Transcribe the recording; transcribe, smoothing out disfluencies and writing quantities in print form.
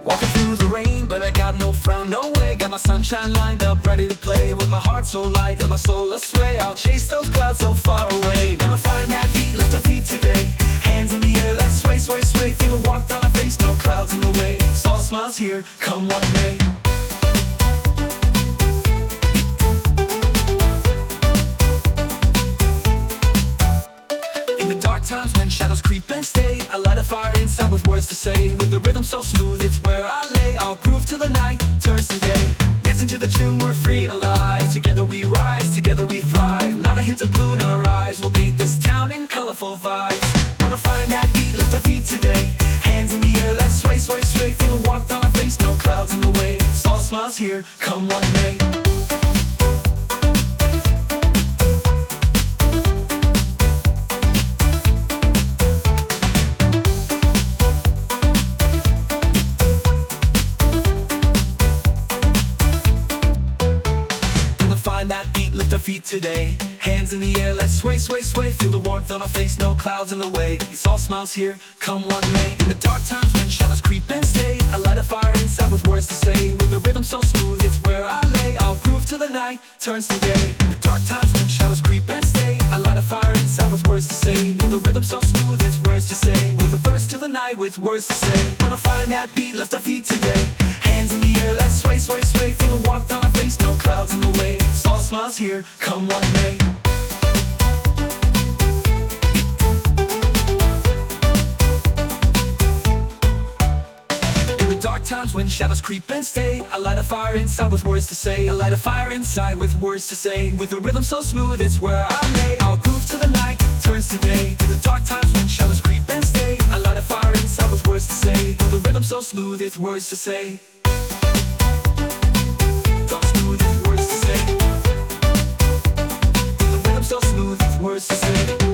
Walking through the rain, but I got no frown, no way. Got my sunshine lined up, ready to play. With my heart so light and my soul astray, I'll chase those clouds so far away. Gonna find that beat, lift our feet today. Hands in the air, let's sway, sway, sway. Feel the warmth on our face, no clouds in the way. All smiles here, come what may. In the dark times when shadows creep and stay, I light a fire inside with words to say. With the rhythm so smooth, it's where I lay. I'll groove till the night turns to day. Dancing to the tune, we're free to lie. Together we rise, together we thrive. Not a hint of blue in our eyes, we'll paint this town in colorful vibes. Wanna find that beat, lift our feet today. Hands in the air, let's sway, sway, sway. Feel the warmth on our face, no clouds in the way. All smiles here, come what may. That beat, lift our feet today. Hands in the air, let's sway, sway, sway. Feel the warmth on our face, no clouds in the way. It's all smiles here, come what may. In the dark times when shadows creep and stay, I light a fire inside with words to say. With the rhythm so smooth, it's where I lay. I'll groove till the night turns to day. In the dark times when shadows creep and stay, I light a fire inside with words to say. With the rhythm so smooth, it's words to say. With the thirst to the night with words to say. Wanna find that beat, lift our feet today. Hands in the air, let's sway, sway, sway. Feel the warmth on our face, no clouds in the way. All smiles here, come what may. In the dark times when shadows creep and stay, I light a fire inside with words to say. I light a fire inside with words to say. With a rhythm so smooth, it's where I lay. I'll groove till the night turns to day. In the dark times when shadows creep and stay, I light a fire inside with words to say. With a rhythm so smooth, it's words to say. So smooth, it's words to say.